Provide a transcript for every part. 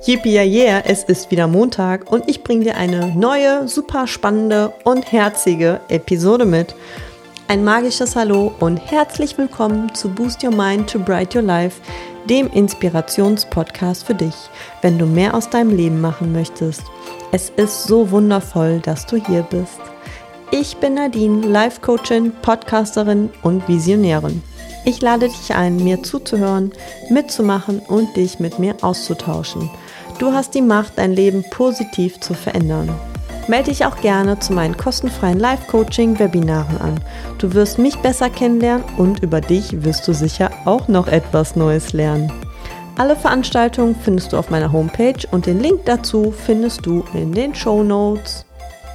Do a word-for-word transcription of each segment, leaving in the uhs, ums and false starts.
Yippie yeah, es ist wieder Montag und ich bringe dir eine neue, super spannende und herzige Episode mit. Ein magisches Hallo und herzlich willkommen zu Boost Your Mind to Bright Your Life, dem Inspirationspodcast für dich, wenn du mehr aus deinem Leben machen möchtest. Es ist so wundervoll, dass du hier bist. Ich bin Nadine, Life-Coachin, Podcasterin und Visionärin. Ich lade dich ein, mir zuzuhören, mitzumachen und dich mit mir auszutauschen. Du hast die Macht, dein Leben positiv zu verändern. Melde dich auch gerne zu meinen kostenfreien Live-Coaching-Webinaren an. Du wirst mich besser kennenlernen und über dich wirst du sicher auch noch etwas Neues lernen. Alle Veranstaltungen findest du auf meiner Homepage und den Link dazu findest du in den Shownotes.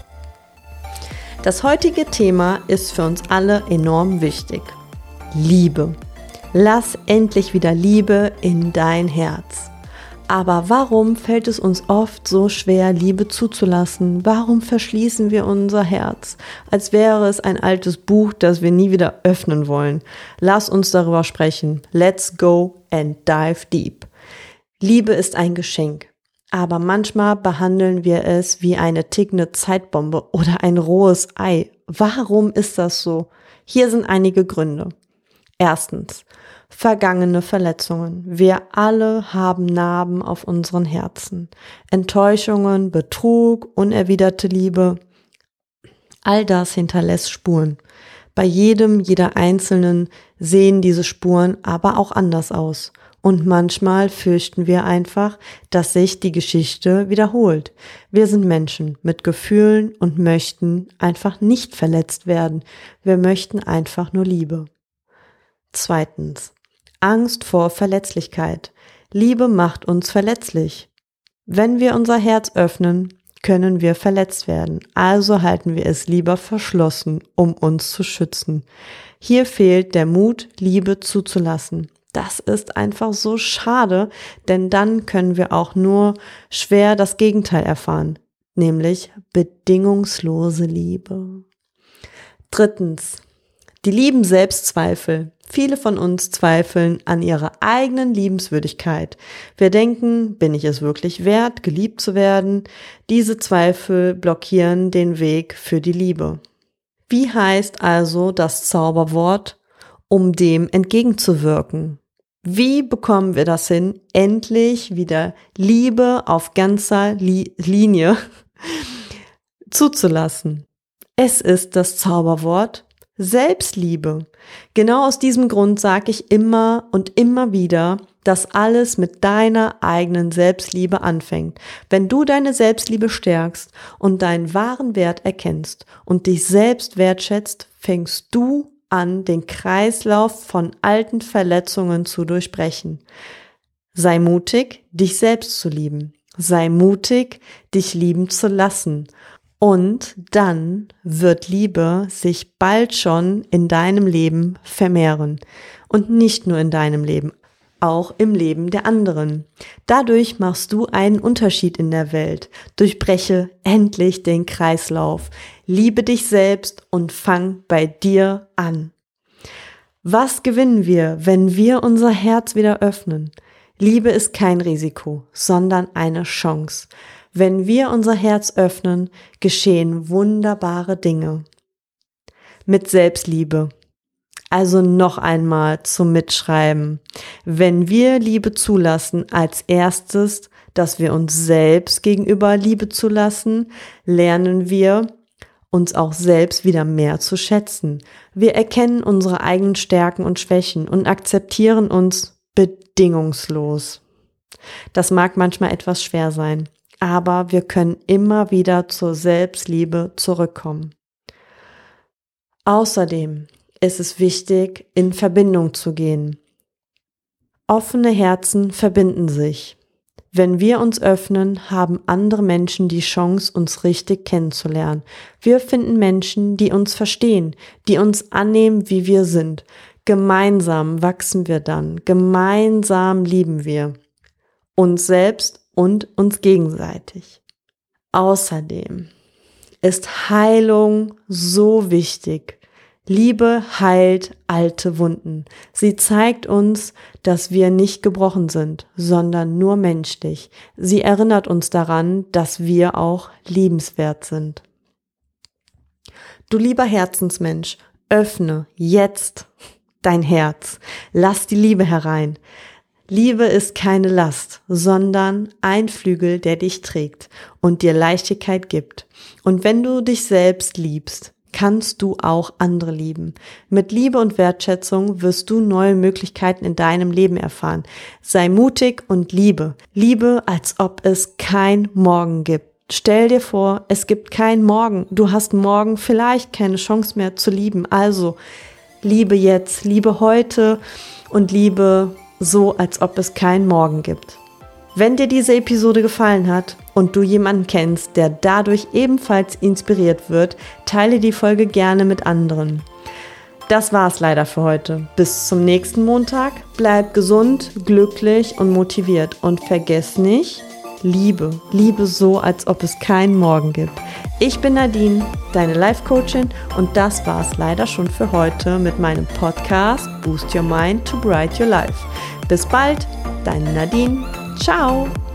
Das heutige Thema ist für uns alle enorm wichtig. Liebe. Lass endlich wieder Liebe in dein Herz. Aber warum fällt es uns oft so schwer, Liebe zuzulassen? Warum verschließen wir unser Herz, als wäre es ein altes Buch, das wir nie wieder öffnen wollen? Lass uns darüber sprechen. Let's go and dive deep. Liebe ist ein Geschenk, aber manchmal behandeln wir es wie eine tickende Zeitbombe oder ein rohes Ei. Warum ist das so? Hier sind einige Gründe. Erstens. Vergangene Verletzungen. Wir alle haben Narben auf unseren Herzen. Enttäuschungen, Betrug, unerwiderte Liebe. All das hinterlässt Spuren. Bei jedem, jeder Einzelnen sehen diese Spuren aber auch anders aus. Und manchmal fürchten wir einfach, dass sich die Geschichte wiederholt. Wir sind Menschen mit Gefühlen und möchten einfach nicht verletzt werden. Wir möchten einfach nur Liebe. Zweitens. Angst vor Verletzlichkeit. Liebe macht uns verletzlich. Wenn wir unser Herz öffnen, können wir verletzt werden. Also halten wir es lieber verschlossen, um uns zu schützen. Hier fehlt der Mut, Liebe zuzulassen. Das ist einfach so schade, denn dann können wir auch nur schwer das Gegenteil erfahren, nämlich bedingungslose Liebe. Drittens. Die lieben Selbstzweifel. Viele von uns zweifeln an ihrer eigenen Liebenswürdigkeit. Wir denken, bin ich es wirklich wert, geliebt zu werden? Diese Zweifel blockieren den Weg für die Liebe. Wie heißt also das Zauberwort, um dem entgegenzuwirken? Wie bekommen wir das hin, endlich wieder Liebe auf ganzer Li- Linie zuzulassen? Es ist das Zauberwort Selbstliebe. Genau aus diesem Grund sage ich immer und immer wieder, dass alles mit deiner eigenen Selbstliebe anfängt. Wenn du deine Selbstliebe stärkst und deinen wahren Wert erkennst und dich selbst wertschätzt, fängst du an, den Kreislauf von alten Verletzungen zu durchbrechen. Sei mutig, dich selbst zu lieben. Sei mutig, dich lieben zu lassen. Und dann wird Liebe sich bald schon in deinem Leben vermehren. Und nicht nur in deinem Leben, auch im Leben der anderen. Dadurch machst du einen Unterschied in der Welt. Durchbreche endlich den Kreislauf. Liebe dich selbst und fang bei dir an. Was gewinnen wir, wenn wir unser Herz wieder öffnen? Liebe ist kein Risiko, sondern eine Chance. Wenn wir unser Herz öffnen, geschehen wunderbare Dinge. Mit Selbstliebe. Also noch einmal zum Mitschreiben. Wenn wir Liebe zulassen, als erstes, dass wir uns selbst gegenüber Liebe zulassen, lernen wir, uns auch selbst wieder mehr zu schätzen. Wir erkennen unsere eigenen Stärken und Schwächen und akzeptieren uns bedingungslos. Das mag manchmal etwas schwer sein. Aber wir können immer wieder zur Selbstliebe zurückkommen. Außerdem ist es wichtig, in Verbindung zu gehen. Offene Herzen verbinden sich. Wenn wir uns öffnen, haben andere Menschen die Chance, uns richtig kennenzulernen. Wir finden Menschen, die uns verstehen, die uns annehmen, wie wir sind. Gemeinsam wachsen wir dann, gemeinsam lieben wir uns selbst und uns gegenseitig. Außerdem ist Heilung so wichtig. Liebe heilt alte Wunden. Sie zeigt uns, dass wir nicht gebrochen sind, sondern nur menschlich. Sie erinnert uns daran, dass wir auch liebenswert sind. Du lieber Herzensmensch, öffne jetzt dein Herz. Lass die Liebe herein. Liebe ist keine Last, sondern ein Flügel, der dich trägt und dir Leichtigkeit gibt. Und wenn du dich selbst liebst, kannst du auch andere lieben. Mit Liebe und Wertschätzung wirst du neue Möglichkeiten in deinem Leben erfahren. Sei mutig und liebe. Liebe, als ob es kein Morgen gibt. Stell dir vor, es gibt kein Morgen. Du hast morgen vielleicht keine Chance mehr zu lieben. Also, liebe jetzt, liebe heute und liebe so, als ob es kein Morgen gibt. Wenn dir diese Episode gefallen hat und du jemanden kennst, der dadurch ebenfalls inspiriert wird, teile die Folge gerne mit anderen. Das war's leider für heute. Bis zum nächsten Montag. Bleib gesund, glücklich und motiviert. Und vergiss nicht, Liebe. Liebe so, als ob es keinen Morgen gibt. Ich bin Nadine, deine Life-Coachin, und das war's leider schon für heute mit meinem Podcast Boost Your Mind to Bright Your Life. Bis bald, deine Nadine. Ciao!